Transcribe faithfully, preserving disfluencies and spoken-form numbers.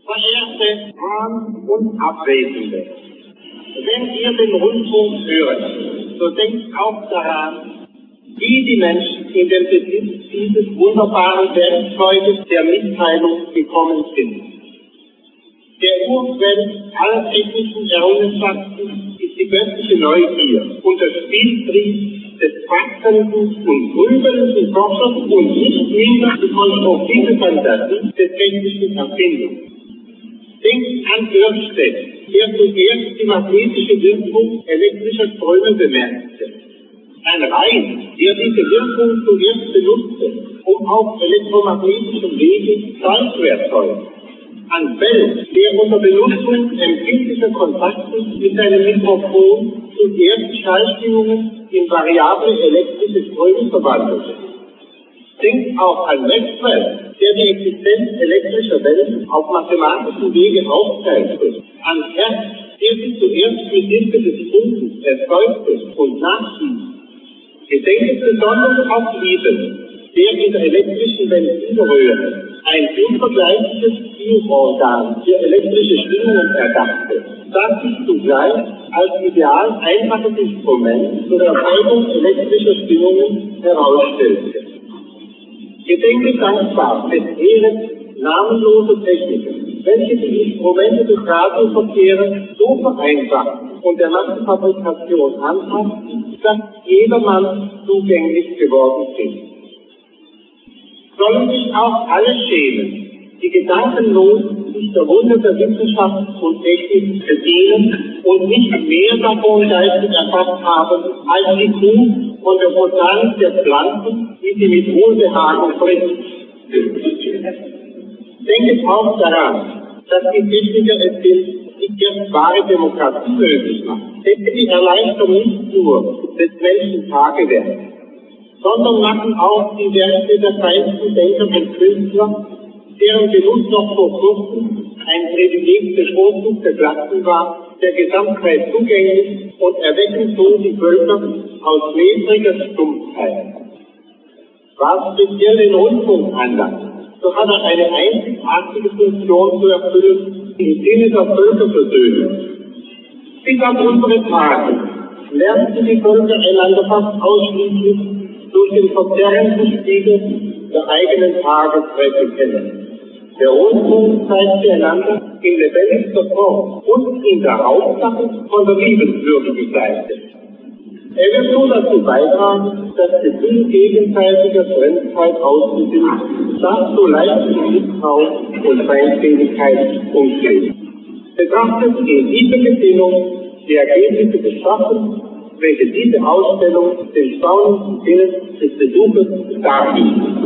Verehrte Damen und Abwesende, wenn ihr den Rundfunk hört, so denkt auch daran, wie die Menschen in den Besitz dieses wunderbaren Werkzeuges der Mitteilung gekommen sind. Der Urquell aller technischen Errungenschaften ist die göttliche Neugier und das Spieltrieb des prachtenden und grübelnden Forschers und nicht minder die konstruktive Fantasie des technischen Erfinders. Denkt an Ørsted, der zuerst die magnetische Wirkung elektrischer Ströme bemerkte. Ein Reis, der diese Wirkung zuerst benutzte, um auf elektromagnetischem Wege Schall zu erzeugen. An Bell, der unter Benutzung empfindlicher Kontakte mit seinem Mikrofon zuerst Schallschwingungen in variable elektrische Ströme verwandelte. Denkt auch an Maxwell, der die Existenz elektrischer Wellen auf mathematischem Wege aufteilte. An Hertz, der sie zuerst mit Hilfe des Funkens erzeugte und nachwies. Gedenkt besonders auf Liebel, der in der elektrischen Ventilröhre ein unvergleichliches Spielorgan für elektrische Schwingungen erdachte, das sich zugleich als ideal einfaches Instrument zur Erzeugung elektrischer Schwingungen herausstellte. Gedenke dankbar des Heeres namenloser Techniker, welche die Instrumente des Radioverkehrs so vereinfachten und der Massenfabrikation anpassten, dass jedermann zugänglich geworden ist. Sollen sich auch alle schämen, die gedankenlos sich der Wunder der Wissenschaft und Technik bedienen und nicht mehr davon geistig erfasst haben, als die Kuh von der Botanik der Pflanzen, die sie mit Wohlbehagen frisst. Denkt auch daran, dass die Techniker es sind, die erst wahre Demokratie möglich macht. Denn sie erleichtern nicht nur des Menschen Tagewerk, sondern machen auch die Werke der feinsten Denker und Künstler, deren Genuss noch vor kurzem ein Privileg bevorzugter Klassen war, der Gesamtheit zugänglich und erwecken so die Völker aus schläfriger Stumpfheit. Was speziell den Rundfunk anlangt, so hat er eine einzigartige Funktion zu erfüllen im Sinne der Völkerversöhnung. Bis auf unsere Tage lernten die Völker einander fast ausschließlich durch den verzerrenden Spiegel der eigenen Tagespresse kennen. Der Rundfunk zeigte einander in lebendigster Form und in der Hauptsache von der liebenswürdigen Seite. Er wird so dazu beitragen, das Gefühl gegenseitiger Fremdheit auszubilden, das so leicht in Misstrauen und Feindseligkeit umschlägt. Betrachtet in dieser Gesinnung die Ergebnisse des Schaffens, welche diese Ausstellung den staunenden Sinn des Besuchers darbietet.